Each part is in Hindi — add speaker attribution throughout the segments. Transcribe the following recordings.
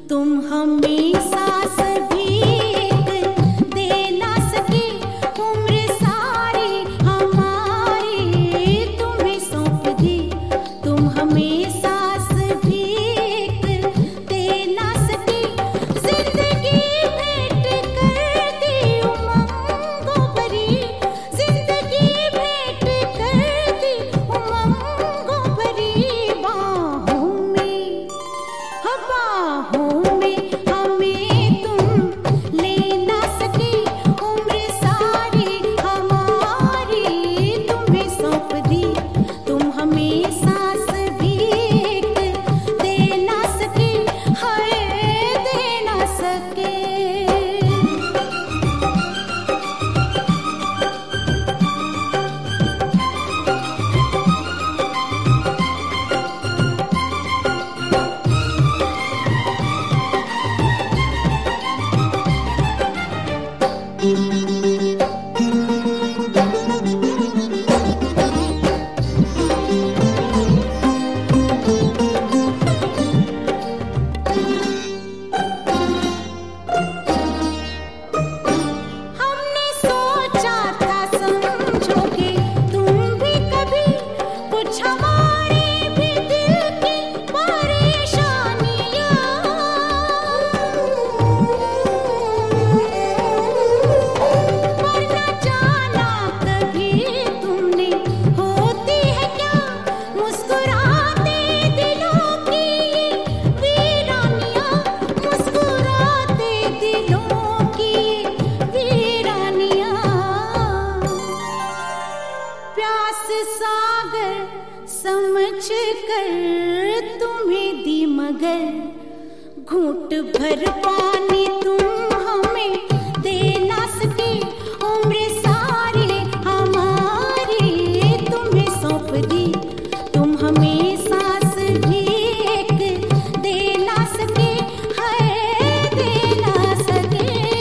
Speaker 1: तुम हमें सांस भी दे ना सके, उम्र सारी हमारी तुम्हें सौंप दी। तुम हमें सांस भी दे ना सके, जिंदगी भेंट कर दी उमंगों भरी, जिंदगी भेंट कर दी उमंगों भरी। बाहों में हमें तुम ले ना सके, उम्र सारी हमारी तुम्हें सौंप दी। तुम हमें सांस भी दे ना सके, हाय दे ना सके। हमने सोचा था समझोगे तुम भी कभी, कुछ हमारे भी दिल की परेशानियां, पर न जाना कभी तुमने होती है क्या मुस्कुराते दिलों की ये वीरानियां, मुस्कुराते दिलों की ये वीरानियां। प्यास सागर समझ कर तुम्हें दी, मगर घूंट भर पानी तुम हमें दे ना सके, उम्र सारी हमारी तुम्हें सौंप दी। तुम हमें सांस भी दे ना सके, हाय दे ना सके।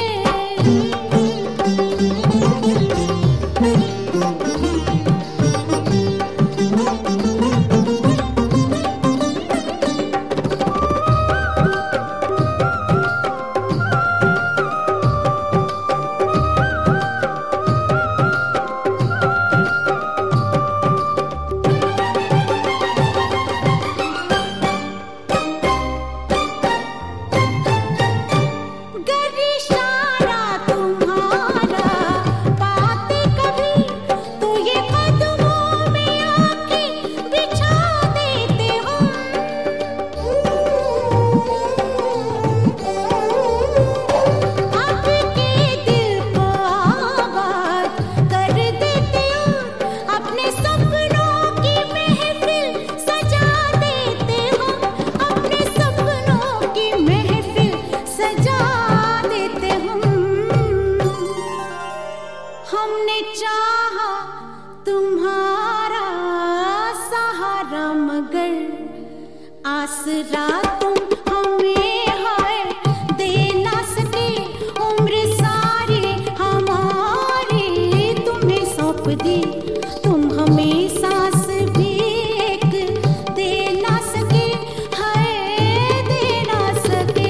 Speaker 1: गर इशारा तुम्हारा पाते कभी, तो ये कदमों में आके बिछा देते हम। आपके दिल को आबाद कर देते हो, अपने सपनों की महफिल सजा देते हम, अपने सपनों की महफिल सजा देते हम। हमने चाहा तुम्हारा सहारा, मगर आसरा तुम हमें हाय दे ना सके, उम्र सारी हमारी तुम्हें सौंप दी। तुम हमें सांस भी दे ना सके, हाय दे ना सके।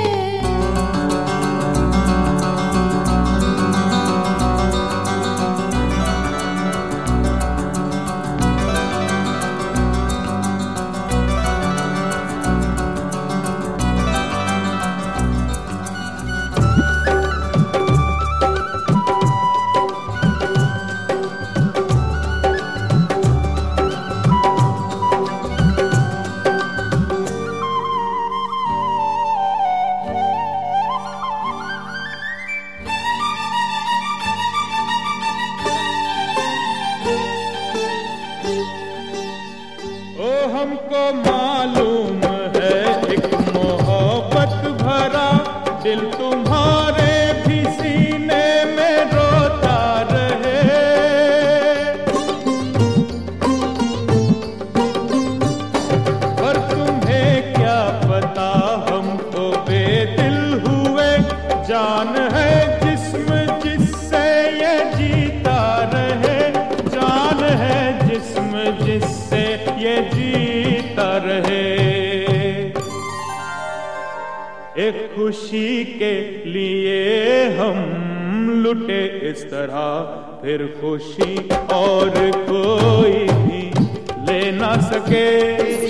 Speaker 2: ओ हमको मालूम है एक मोहब्बत भरा दिल तुम्हारे भी सीने में रोता रहे, पर तुम्हें क्या पता हम तो बेदिल हुए, जान है जिस्म जिससे ये जीता रहे, जान है जिस्म जिससे ये जीता रहे। एक खुशी के लिए हम लुटे इस तरह, फिर खुशी और कोई भी ले ना सके।